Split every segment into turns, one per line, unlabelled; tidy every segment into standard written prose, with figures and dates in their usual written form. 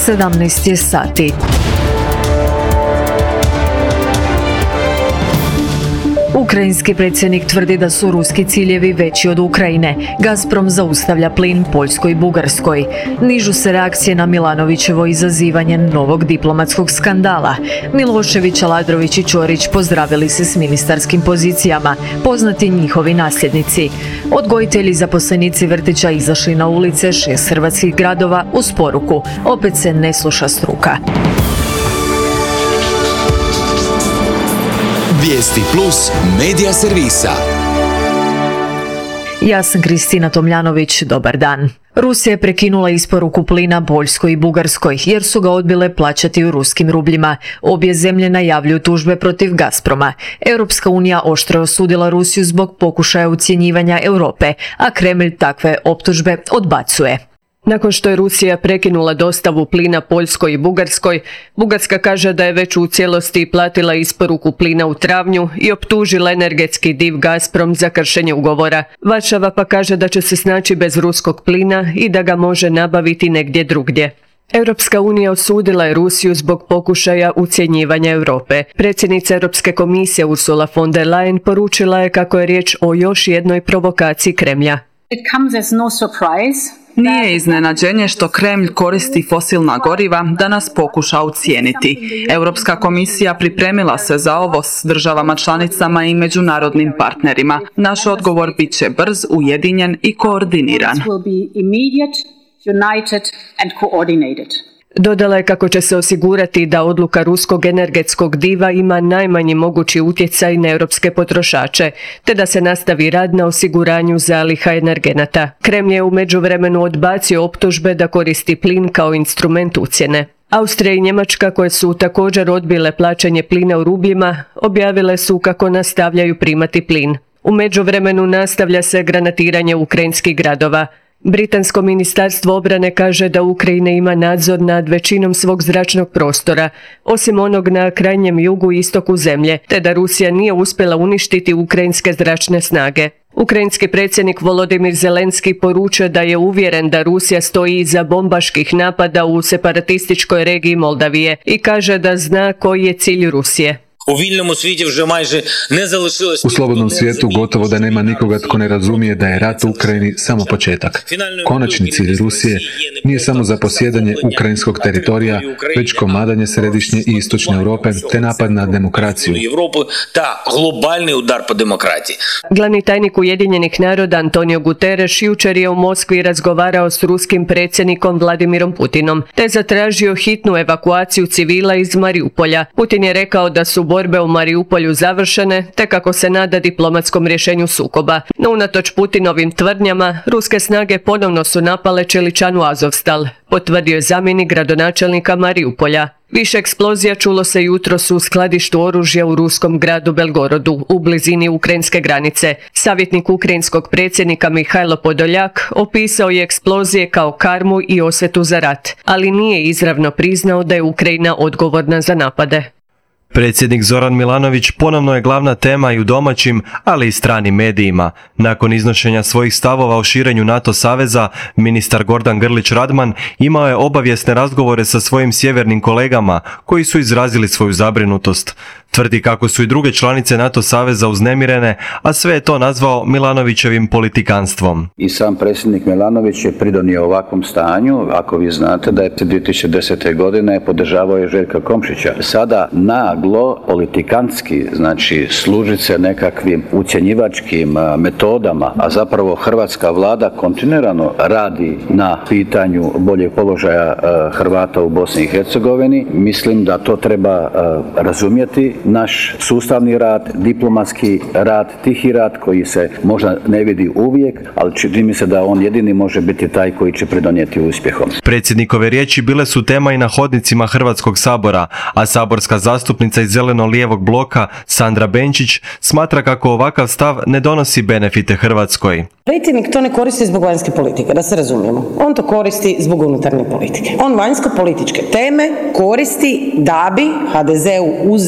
17 je sati. Ukrajinski predsjednik tvrdi da su ruski ciljevi veći od Ukrajine. Gazprom zaustavlja plin Poljskoj i Bugarskoj. Nižu se reakcije na Milanovićevo izazivanje novog diplomatskog skandala. Milošević, Aladrović i Ćorić pozdravili se s ministarskim pozicijama, poznati njihovi nasljednici. Odgojitelji i zaposlenici vrtića izašli na ulice 6 hrvatskih gradova uz poruku: opet se ne sluša struka.
Vijesti Plus medija servisa.
Ja sam Kristina Tomljanović, dobar dan. Rusija je prekinula isporuku plina Poljskoj i Bugarskoj jer su ga odbile plaćati u ruskim rubljima. Obje zemlje najavljuju tužbe protiv Gazproma. Europska unija oštro je osudila Rusiju zbog pokušaja ucjenjivanja Europe, a Kremlj takve optužbe odbacuje.
Nakon što je Rusija prekinula dostavu plina Poljskoj i Bugarskoj, Bugarska kaže da je već u cijelosti platila isporuku plina u travnju i optužila energetski div Gazprom za kršenje ugovora. Varšava pa kaže da će se snaći bez ruskog plina i da ga može nabaviti negdje drugdje. Europska unija osudila je Rusiju zbog pokušaja ucjenjivanja Europe. Predsjednica Europske komisije Ursula von der Leyen poručila je kako je riječ o još jednoj provokaciji Kremlja.
Nije iznenađenje što Kremlj koristi fosilna goriva da nas pokuša ucijeniti. Europska komisija pripremila se za ovo s državama članicama i međunarodnim partnerima. Naš odgovor bit će brz, ujedinjen i koordiniran.
Dodala je kako će se osigurati da odluka ruskog energetskog diva ima najmanji mogući utjecaj na europske potrošače, te da se nastavi rad na osiguranju zaliha energenata. Kremlj je u međuvremenu odbacio optužbe da koristi plin kao instrument ucjene. Austrija i Njemačka, koje su također odbile plaćanje plina u rubljima, objavile su kako nastavljaju primati plin. U međuvremenu nastavlja se granatiranje ukrajinskih gradova. Britansko ministarstvo obrane kaže da Ukrajina ima nadzor nad većinom svog zračnog prostora, osim onog na krajnjem jugu i istoku zemlje, te da Rusija nije uspjela uništiti ukrajinske zračne snage. Ukrajinski predsjednik Volodimir Zelenski poručuje da je uvjeren da Rusija stoji iza bombaških napada u separatističkoj regiji Moldavije i kaže da zna koji je cilj Rusije.
U slobodnom svijetu gotovo da nema nikoga tko ne razumije da je rat u Ukrajini samo početak. Konačni cilj Rusije nije samo zaposjedanje ukrajinskog teritorija, već komadanje središnje i istočne Europe te napad na demokraciju.
Glavni tajnik Ujedinjenih naroda Antonio Guterres jučer je u Moskvi razgovarao s ruskim predsjednikom Vladimirom Putinom te zatražio hitnu evakuaciju civila iz Mariupolja. Putin je rekao da su borbe u Mariupolju završene, te kako se nada diplomatskom rješenju sukoba. No unatoč Putinovim tvrdnjama, ruske snage ponovno su napale čeličanu Azovstal, potvrdio je zamjenik gradonačelnika Mariupolja. Više eksplozija čulo se jutros u skladištu oružja u ruskom gradu Belgorodu, u blizini ukrajinske granice. Savjetnik ukrajinskog predsjednika Mihajlo Podoljak opisao je eksplozije kao karmu i osvetu za rat, ali nije izravno priznao da je Ukrajina odgovorna za napade.
Predsjednik Zoran Milanović ponovno je glavna tema i u domaćim, ali i stranim medijima. Nakon iznošenja svojih stavova o širenju NATO saveza, ministar Gordan Grlić Radman imao je obavijesne razgovore sa svojim sjevernim kolegama koji su izrazili svoju zabrinutost. Tvrdi kako su i druge članice NATO saveza uznemirene, a sve je to nazvao Milanovićevim politikanstvom.
I sam predsjednik Milanović je pridonio ovakvom stanju, ako vi znate da je 2010. godine podržavao je Željka Komšića. Sada naglo, politikantski, znači služi se nekakvim ucjenjivačkim metodama, a zapravo hrvatska vlada kontinuirano radi na pitanju boljeg položaja Hrvata u Bosni i Hercegovini. Mislim da to treba razumjeti. Naš sustavni rad, diplomatski rad, tihi rad koji se možda ne vidi uvijek, ali čini mi se da on jedini može biti taj koji će pridonijeti uspjehom.
Predsjednikove riječi bile su tema i na hodnicima Hrvatskog sabora, a saborska zastupnica iz zeleno-lijevog bloka Sandra Benčić smatra kako ovakav stav ne donosi benefite Hrvatskoj.
Predsjednik to ne koristi zbog vanjske politike, da se razumijemo. On to koristi zbog unutarnje politike. On vanjsko-političke teme koristi da bi HDZ-u uzeo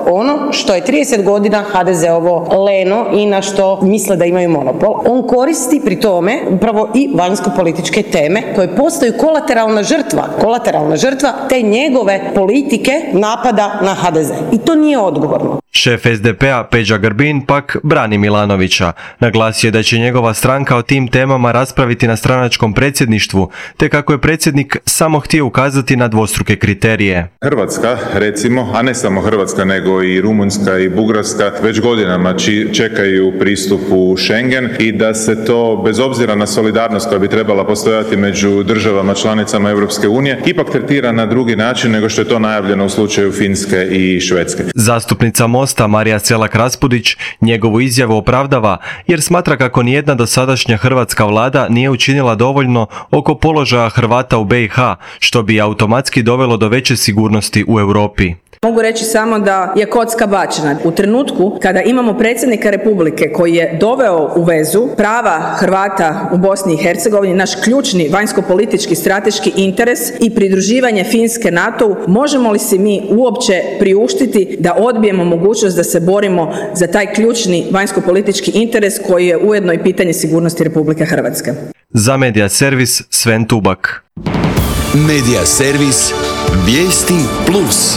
ono što je 30 godina HDZ-ovo leno i na što misle da imaju monopol. On koristi pri tome upravo i vanjsko-političke teme koje postaju kolateralna žrtva te njegove politike napada na HDZ. I to nije odgovorno.
Šef SDP-a Peđa Grbin pak brani Milanovića. Naglasio je da će njegova stranka o tim temama raspraviti na stranačkom predsjedništvu, te kako je predsjednik samo htio ukazati na dvostruke kriterije.
Hrvatska, recimo, a ne samo Hrvatska, nego i Rumunjska i Bugarska, već godinama čekaju pristup u Schengen i da se to, bez obzira na solidarnost koja bi trebala postojati među državama članicama Europske unije, ipak tretira na drugi način nego što je to najavljeno u slučaju Finske i Švedske.
Zastupnica Mosta Marija Selak-Raspudić njegovu izjavu opravdava jer smatra kako nijedna dosadašnja hrvatska vlada nije učinila dovoljno oko položaja Hrvata u BiH, što bi automatski dovelo do veće sigurnosti u Europi.
Mogu reći samo da je kocka bačena. U trenutku kada imamo predsjednika Republike koji je doveo u vezu prava Hrvata u Bosni i Hercegovini, naš ključni vanjsko-politički strateški interes i pridruživanje Finske NATO-u, možemo li si mi uopće priuštiti da odbijemo mogućnost da se borimo za taj ključni vanjsko-politički interes koji je ujedno i pitanje sigurnosti Republike Hrvatske?
Za Media Servis Sven Tubak.
Media Servis Vijesti Plus.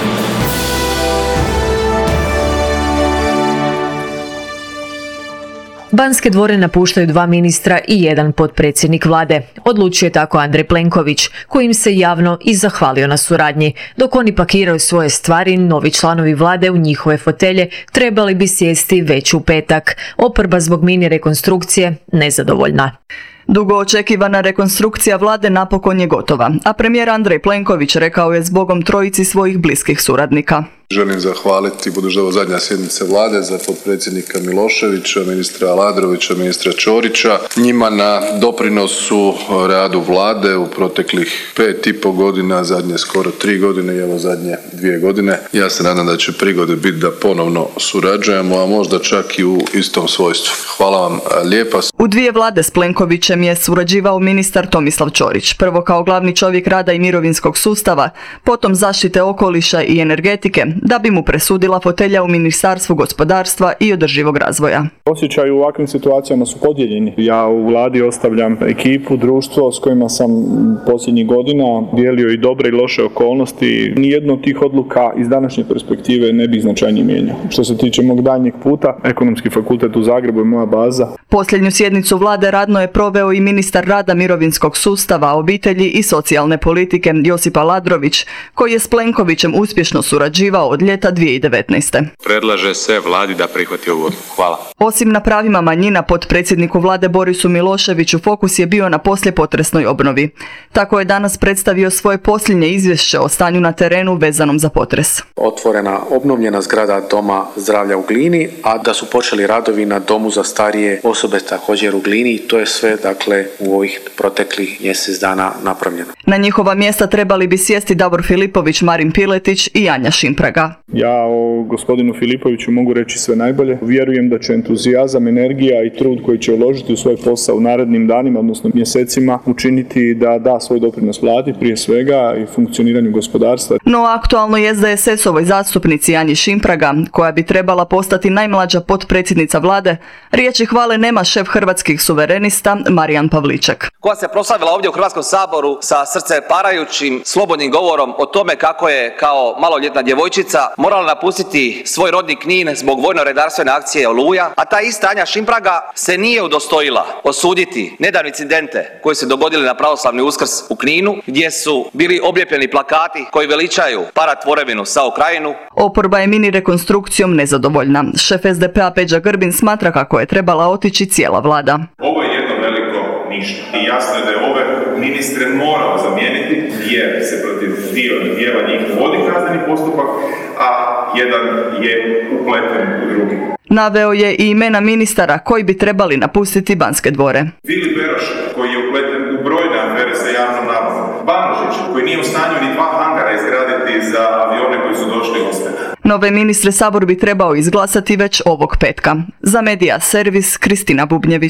Banske dvore napuštaju 2 ministra i 1 potpredsjednik vlade. Odlučio je tako Andrej Plenković, kojim se javno i zahvalio na suradnji. Dok oni pakiraju svoje stvari, novi članovi vlade u njihove fotelje trebali bi sjesti već u petak. Oporba zbog mini rekonstrukcije nezadovoljna.
Dugo očekivana rekonstrukcija vlade napokon je gotova, a premijer Andrej Plenković rekao je zbogom trojici svojih bliskih suradnika.
Želim zahvaliti, budući da je ovo zadnja sjednica vlade, za potpredsjednika Miloševića, ministra Aladrovića, ministra Ćorića, njima na doprinosu radu vlade u proteklih 5,5 godina, zadnje skoro 3 godine i evo zadnje 2 godine. Ja se nadam da će prigode biti da ponovno surađujemo, a možda čak i u istom svojstvu. Hvala vam lijepa.
U 2 vlade s Plenkovićem je surađivao ministar Tomislav Ćorić, prvo kao glavni čovjek rada i mirovinskog sustava, potom zaštite okoliša i energetike, da bi mu presudila fotelja u Ministarstvu gospodarstva i održivog razvoja.
Osjećaji u ovakvim situacijama su podijeljeni. Ja u vladi ostavljam ekipu, društvo s kojima sam posljednjih godina dijelio i dobre i loše okolnosti. Nijedno od tih odluka iz današnje perspektive ne bi značajnije mijenjao. Što se tiče mog daljnjeg puta, Ekonomski fakultet u Zagrebu je moja baza.
Posljednju sjednicu vlade radno je proveo i ministar rada, mirovinskog sustava, obitelji i socijalne politike Josip Aladrović, koji je s Plenkovićem uspješno surađivao od ljeta 2019.
Predlaže se vladi da prihvati ovu odluku. Hvala.
Osim na pravima manjina, potpredsjedniku vlade Borisu Miloševiću fokus je bio na poslijepotresnoj obnovi. Tako je danas predstavio svoje posljednje izvješće o stanju na terenu vezanom za potres.
Otvorena obnovljena zgrada Doma zdravlja u Glini, a da su počeli radovi na Domu za starije osobe također u Glini. To je sve, dakle, u ovih proteklih mjesec dana napravljeno.
Na njihova mjesta trebali bi sjesti Davor Filipović, Marin Piletić i Anja Šimpraga.
Ja o gospodinu Filipoviću mogu reći sve najbolje. Vjerujem da će entuzijazam, energija i trud koji će uložiti u svoj posao u narednim danima, odnosno mjesecima, učiniti da da svoj doprinos vladi, prije svega i funkcioniranju gospodarstva.
No aktualno je SDSS-ovoj zastupnici Anji Šimpraga, koja bi trebala postati najmlađa potpredsjednica vlade, riječi hvale nema šef Hrvatskih suverenista Marijan Pavliček.
Koja se proslavila ovdje u Hrvatskom saboru sa srce parajućim slobodnim govorom o tome kako je kao maloljetna djevojčica morala napustiti svoj rodni Knin zbog vojno-redarstvene akcije Oluja, a ta ista Anja Šimpraga se nije udostojila osuditi nedavne incidente koji se dogodili na pravoslavni Uskrs u Kninu, gdje su bili oblijepljeni plakati koji veličaju paratvorevinu SAO Krajinu.
Oporba je mini rekonstrukcijom nezadovoljna. Šef SDP-a Peđa Grbin smatra kako je trebala otići cijela vlada.
Ovo je jedno veliko ništa. I jasno je da je ove ministre morao zamijeniti jer se protiv dijela njih vodi kazneni postupak, a jedan je upleten u drugi.
Naveo je i imena ministara koji bi trebali napustiti Banske dvore.
Vili Beroš, koji je upleten u brojne afere sa javnom nabavom. Banožić, koji nije u stanju ni 2 hangara izgraditi za avione koji su došli goste.
Nove ministre Sabor bi trebao izglasati već ovog petka. Za Media Servis Kristina Bubnjević.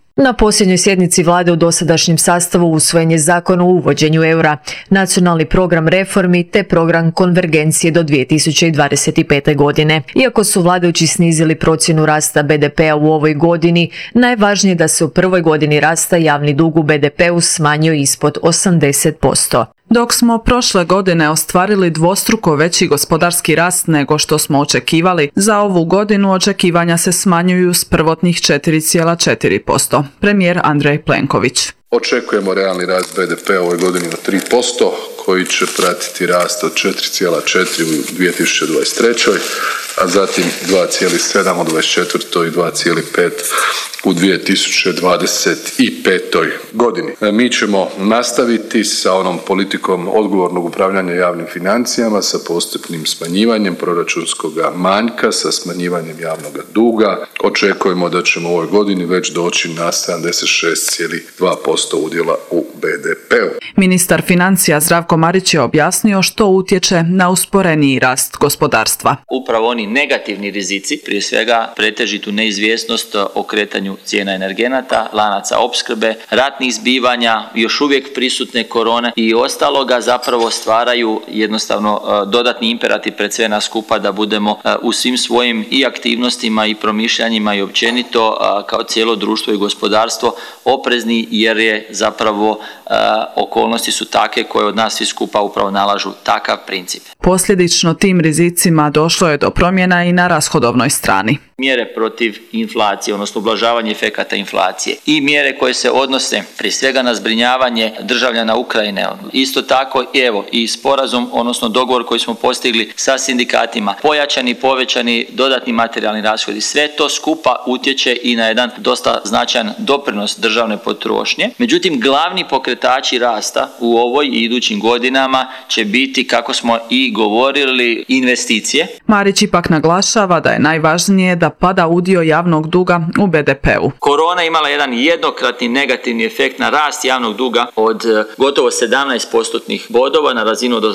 Na posljednjoj sjednici vlade u dosadašnjem sastavu usvojen je zakon o uvođenju eura, nacionalni program reformi te program konvergencije do 2025. godine. Iako su vladajući snizili procjenu rasta BDP-a u ovoj godini, najvažnije je da se u prvoj godini rasta javni dug u BDP-u smanjio ispod 80%.
Dok smo prošle godine ostvarili dvostruko veći gospodarski rast nego što smo očekivali, za ovu godinu očekivanja se smanjuju s prvotnih 4,4%. Premijer Andrej Plenković.
Očekujemo realni rast BDP-a u ovoj godini od 3%, koji će pratiti rast od 4,4 u 2023. a zatim 2,7 u 2024. i 2,5 u 2025. godini. Mi ćemo nastaviti sa onom politikom odgovornog upravljanja javnim financijama, sa postupnim smanjivanjem proračunskog manjka, sa smanjivanjem javnog duga. Očekujemo da ćemo u ovoj godini već doći na 76,2% udjela u BDP-u.
Ministar financija Zdravko Marić je objasnio što utječe na usporeniji rast gospodarstva.
Upravo oni negativni rizici, prije svega pretežitu neizvjesnost o kretanju cijena energenata, lanaca opskrbe, ratnih zbivanja, još uvijek prisutne korone i ostaloga zapravo stvaraju jednostavno dodatni imperativ pred sve nas skupa da budemo u svim svojim i aktivnostima i promišljanjima i općenito kao cijelo društvo i gospodarstvo oprezni, jer je zapravo okolnosti su takve koje od nas svi skupa upravo nalažu takav princip.
Posljedično tim rizicima došlo je do promjena i na rashodovnoj strani.
Mjere protiv inflacije, odnosno ublažavanje efekata inflacije i mjere koje se odnose prije svega na zbrinjavanje državljana Ukrajine. Isto tako i sporazum, odnosno dogovor koji smo postigli sa sindikatima, pojačani, povećani dodatni materijalni rashodi. Sve to skupa utječe i na jedan dosta značajan doprinos državne potrošnje. Međutim, glavni pokretači rasta u ovoj i idućim godinama će biti, kako smo i govorili, investicije.
Marić ipak naglašava da je najvažnije da pada udio javnog duga u BDP-u.
Korona imala jedan jednokratni negativni efekt na rast javnog duga od gotovo 17% bodova na razinu od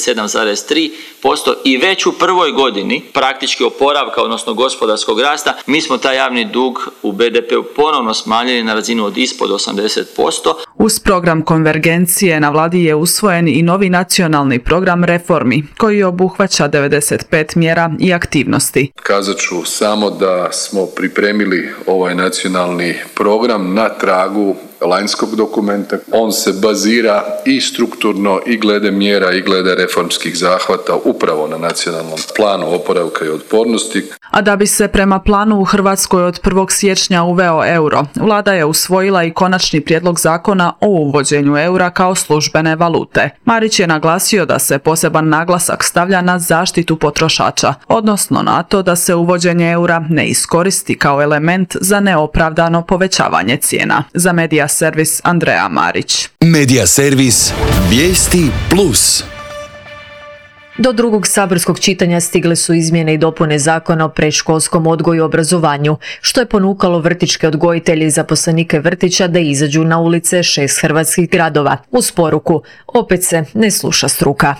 87,3% i već u prvoj godini praktički oporavka, odnosno gospodarskog rasta, mi smo taj javni dug u BDP-u ponovno smanjili na razinu od ispod 80%.
Uz program konvergencije na vladi je usvojen i novi nacionalni program reformi koji obuhvaća 95 mjera i aktivnosti.
Kazat ću samo da smo pripremili ovaj nacionalni program na tragu lanjskog dokumenta. On se bazira i strukturno i glede mjera i glede reformskih zahvata upravo na nacionalnom planu oporavka i otpornosti.
A da bi se prema planu u Hrvatskoj od 1. siječnja uveo euro, vlada je usvojila i konačni prijedlog zakona o uvođenju eura kao službene valute. Marić je naglasio da se poseban naglasak stavlja na zaštitu potrošača, odnosno na to da se uvođenje eura ne iskoristi kao element za neopravdano povećavanje cijena. Za Medija servis Andreja Marić.
Medija servis Vijesti Plus.
Do drugog saborskog čitanja stigle su izmjene i dopune Zakona o predškolskom odgoju i obrazovanju, što je ponukalo vrtićke odgojitelje i zaposlenike vrtića da izađu na ulice 6 hrvatskih gradova. Uz poruku, opet se ne sluša struka.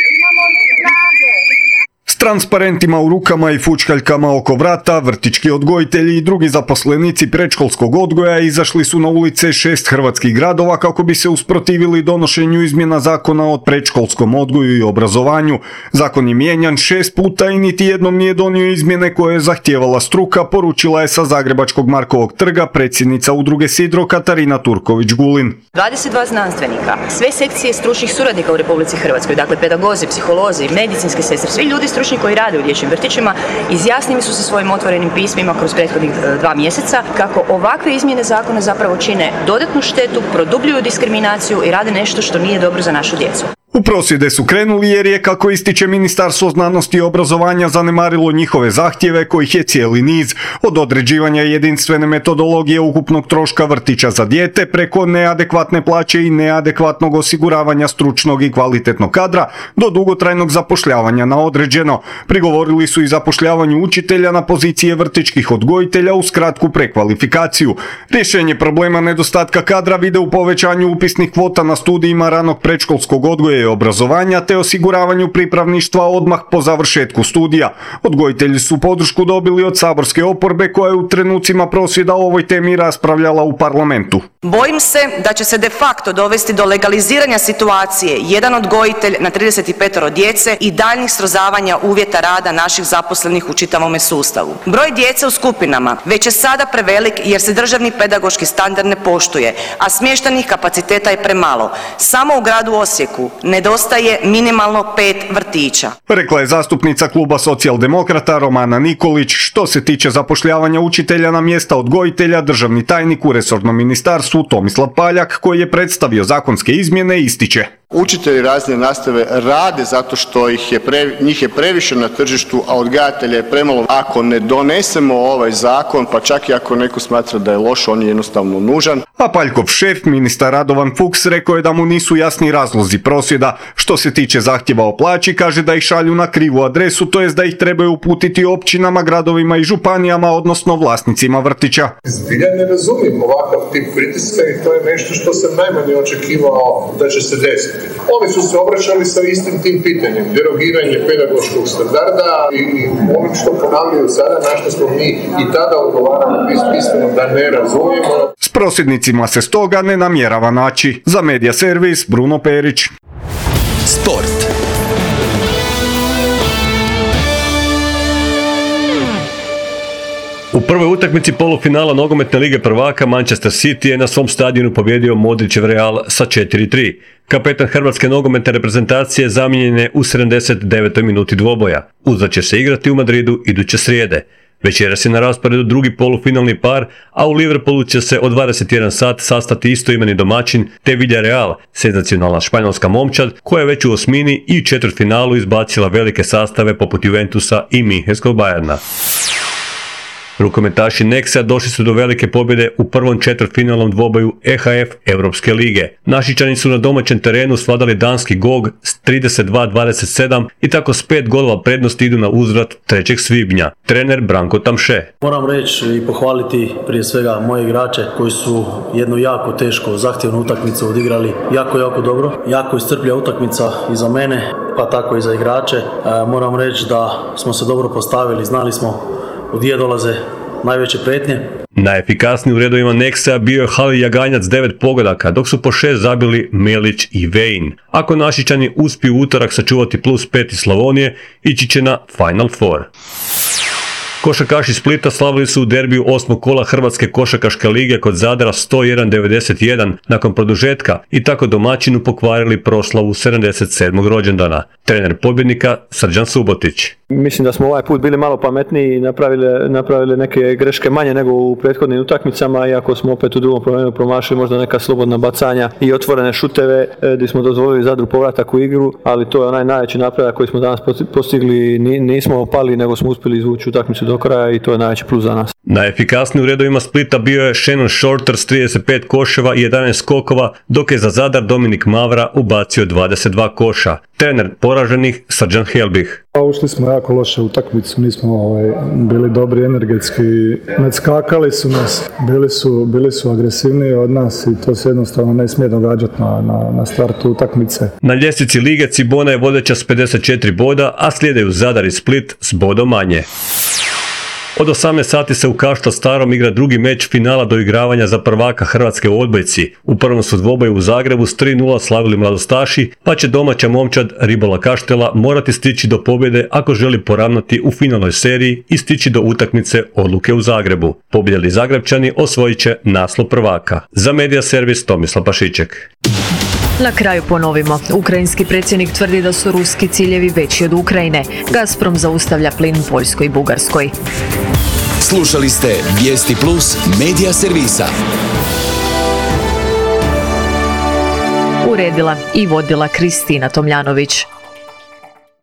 S transparentima u rukama i fučkaljkama oko vrata, vrtićki odgojitelji i drugi zaposlenici predškolskog odgoja izašli su na ulice 6 hrvatskih gradova kako bi se usprotivili donošenju izmjena Zakona o predškolskom odgoju i obrazovanju. Zakon je mijenjan 6 puta i niti jednom nije donio izmjene koje je zahtijevala struka, poručila je sa Zagrebačkog Markovog trga predsjednica udruge Sidro Katarina Turković-Gulin.
22 znanstvenika, sve sekcije stručnih suradnika u Republici Hrvatskoj, dakle pedagozi, psiholozi, medicinske sestre, svi ljudi stručni koji rade u dječjim vrtićima, izjasnili su se svojim otvorenim pismima kroz prethodnih 2 mjeseca kako ovakve izmjene zakona zapravo čine dodatnu štetu, produbljuju diskriminaciju i rade nešto što nije dobro za našu djecu.
U prosvjede su krenuli jer je, kako ističe Ministarstvo znanosti i obrazovanja, zanemarilo njihove zahtjeve kojih je cijeli niz, od određivanja jedinstvene metodologije ukupnog troška vrtića za dijete preko neadekvatne plaće i neadekvatnog osiguravanja stručnog i kvalitetnog kadra do dugotrajnog zapošljavanja na određeno. Prigovorili su i zapošljavanju učitelja na pozicije vrtićkih odgojitelja uz kratku prekvalifikaciju. Rješenje problema nedostatka kadra vide u povećanju upisnih kvota na studijima ranog predškolskog odgoja zdravlja i obrazovanja te osiguravanju pripravništva odmah po završetku studija. Odgojitelji su podršku dobili od saborske oporbe koja je u trenucima prosvjeda o ovoj temi raspravljala u parlamentu.
Bojim se da će se de facto dovesti do legaliziranja situacije jedan odgojitelj na 35 djece i daljnjih srozavanja uvjeta rada naših zaposlenih u čitavome sustavu. Broj djece u skupinama već je sada prevelik jer se državni pedagoški standard ne poštuje, a smještajnih kapaciteta je premalo. Samo u gradu Osijeku nedostaje minimalno 5 vrtića.
Rekla je zastupnica kluba Socijaldemokrata Romana Nikolić. Što se tiče zapošljavanja učitelja na mjesta odgojitelja, državni tajnik u resornom ministarstvu Tomislav Paljak, koji je predstavio zakonske izmjene, ističe.
Učitelji razredne nastave rade zato što njih je previše na tržištu, a odgajatelja je premalo. Ako ne donesemo ovaj zakon, pa čak i ako neko smatra da je loš, on je jednostavno nužan.
A Paljkov šef, ministar Radovan Fuchs, rekao je da mu nisu jasni razlozi prosvjeda. Što se tiče zahtjeva o plaći, kaže da ih šalju na krivu adresu, to jest da ih trebaju uputiti općinama, gradovima i županijama, odnosno vlasnicima vrtića.
Zbilja ne razumijem ovakav tip pritiska i to je nešto što sam najmanje očekivao da će se desiti. Oni su se obraćali sa istim tim pitanjem, derogiranje pedagoškog standarda i onim što ponavljaju sada, na što smo mi i tada odgovarali pismeno da ne razumijemo.
S prosvjednicima se stoga ne namjerava naći. Za Medija servis, Bruno Perić.
Sport.
U prvoj utakmici polufinala nogometne lige prvaka Manchester City je na svom stadionu pobjedio Modrićev Real sa 4-3. Kapetan hrvatske nogometne reprezentacije zamijenjen je u 79. minuti dvoboja. Uzvrat će se igrati u Madridu iduće srijede. Večeras je na rasporedu drugi polufinalni par, a u Liverpoolu će se od 21 sat sastati istoimeni domaćin te Villarreal, senzacionalna španjolska momčad koja je već u osmini i četvrtfinalu izbacila velike sastave poput Juventusa i Minhenskog Bayerna. Rukometaši Nexa došli su do velike pobjede u prvom četvrtfinalnom dvoboju EHF Europske lige. Našičani su na domaćem terenu svladali danski GOG s 32-27 i tako s 5 golova prednosti idu na uzvrat 3. svibnja. Trener Branko Tamše.
Moram reći i pohvaliti prije svega moje igrače koji su jednu jako teško zahtjevnu utakmicu odigrali jako dobro. Jako iscrpljiva utakmica i za mene, pa tako i za igrače. Moram reći da smo se dobro postavili, znali smo gdje dolaze najveće prijetnje.
Najefikasniji u redovima Nexa bio je Halil Jaganjac 9 pogodaka, dok su po 6 zabili Melić i Vejn. Ako Našičani uspiju utorak sačuvati +5 iz Slavonije, ići će na Final Four. Košarkaši Splita slavili su u derbiju 8. kola Hrvatske košarkaške lige kod Zadra 101-91 nakon produžetka i tako domaćinu pokvarili proslavu 77. rođendana. Trener pobjednika Srđan Subotić.
Mislim da smo ovaj put bili malo pametniji i napravili neke greške manje nego u prethodnim utakmicama, iako smo opet u drugom problemu promašili možda neka slobodna bacanja i otvorene šuteve gdje smo dozvolili Zadru povratak u igru, ali to je onaj najveći napredak koji smo danas postigli. Nismo pali, nego smo uspjeli izvući utakmicu do kraja i to je najveći plus za nas.
Najefikasniji u redovima Splita bio je Shannon Shorter s 35 koševa i 11 skokova, dok je za Zadar Dominik Mavra ubacio 22 koša. Trener poraženih Srđan Helbih.
Ušli smo jako loše u utakmicu, nismo bili dobri energetski, nadskakali su nas, bili su agresivniji od nas i to se jednostavno ne smije događati na startu utakmice.
Na ljestvici lige Cibona je vodeća s 54 boda, a slijedaju Zadar i Split s bodom manje. Od 18 sati se u Kaštel Starom igra drugi meč finala doigravanja za prvaka Hrvatske u odbojci. U prvom su dvoboju u Zagrebu s 3:0 slavili mladostaši, pa će domaća momčad Ribola Kaštela morati stići do pobjede ako želi poravnati u finalnoj seriji i stići do utakmice odluke u Zagrebu. Pobjedili Zagrebčani osvojit će naslov prvaka. Za Medija servis Tomislav Pašiček.
Na kraju ponovimo. Ukrajinski predsjednik tvrdi da su ruski ciljevi veći od Ukrajine. Gazprom zaustavlja plin Poljskoj i Bugarskoj.
Slušali ste Vijesti Plus Medija servisa.
Uredila i vodila Kristina Tomljanović.